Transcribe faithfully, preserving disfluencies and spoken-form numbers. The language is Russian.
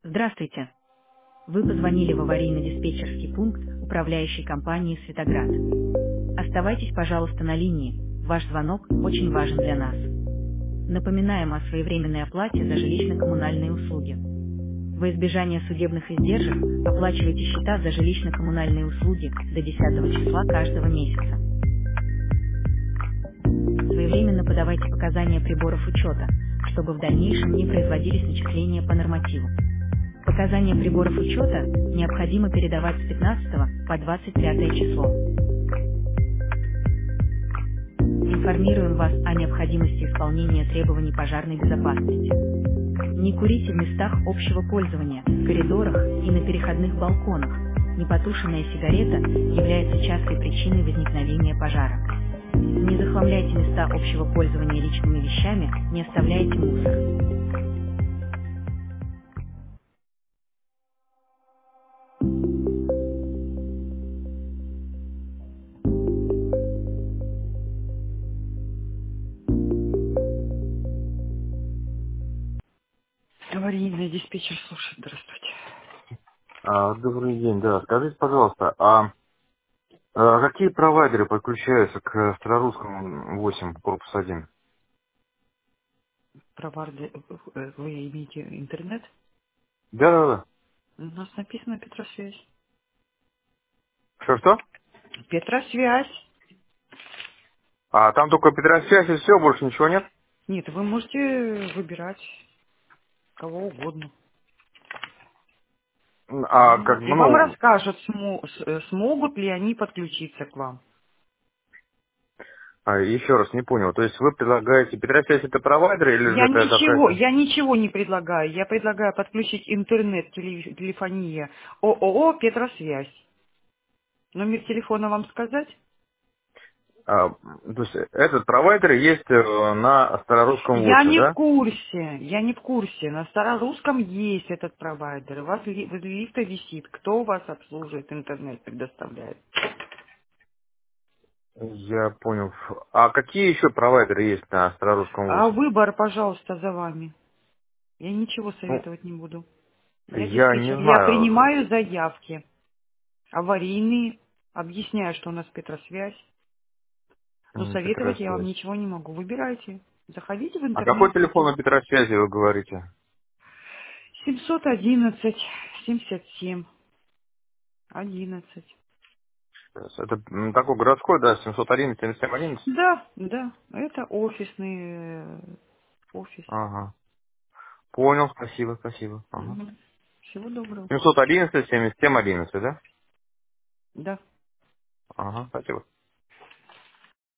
Здравствуйте. Вы позвонили в аварийно-диспетчерский пункт управляющей компании «Светоград». Оставайтесь, пожалуйста, на линии. Ваш звонок очень важен для нас. Напоминаем о своевременной оплате за жилищно-коммунальные услуги. Во избежание судебных издержек оплачивайте счета за жилищно-коммунальные услуги до десятого числа каждого месяца. Своевременно подавайте показания приборов учета, чтобы в дальнейшем не производились начисления по нормативу. Показания приборов учета необходимо передавать с пятнадцатого по двадцать пятое число. Информируем вас о необходимости исполнения требований пожарной безопасности. Не курите в местах общего пользования, в коридорах и на переходных балконах. Непотушенная сигарета является частой причиной возникновения пожара. Не захламляйте места общего пользования личными вещами, не оставляйте мусор. Аварийный диспетчер слушает. Здравствуйте. А, добрый день, да. Скажите, пожалуйста, а, а какие провайдеры подключаются к Старорусскому восемь, корпус один? Проварде, э, вы имеете интернет? Да, да, да. У нас написано Петросвязь. Что-что? Петросвязь. А там только Петросвязь и все, больше ничего нет? Нет, вы можете выбирать кого угодно. М, И А вам, как и бы, вам ну, расскажут, смо- с- э, смогут ли они подключиться к вам. а, еще раз не понял. То есть вы предлагаете Петросвязь это провайдер или же Я это ничего, какая-то... я ничего не предлагаю. Я предлагаю подключить интернет, теле- телефония ООО «Петросвязь». Номер телефона вам сказать? а, то есть этот провайдер есть э, на Старорусском Я восемь, не в да? курсе, я не в курсе. На старорусском есть этот провайдер. У вас ли- возле лифта висит. Кто у вас обслуживает, интернет предоставляет? Я понял. А какие еще провайдеры есть на Старорусском А восемь? выбор, пожалуйста, за вами. Я ничего Ну, советовать не буду. Я я не диспетчер. Я знаю. принимаю заявки. Аварийные. Объясняю, что у нас Петросвязь. Но М, советовать я вам Петросвязь. ничего не могу. Выбирайте. Заходите в А какой интернет. телефон на Петросвязи вы говорите? семьсот одиннадцать семьдесят семь одиннадцать. Сейчас. Это м, такой городской, да, семьсот один семьдесят семь одиннадцать? Да, да. Это офисный э, офис. Ага. Понял, спасибо, спасибо. Ага. Мгм. Всего доброго. семьсот одиннадцать семьдесят семь одиннадцать, да? Да. Ага, спасибо.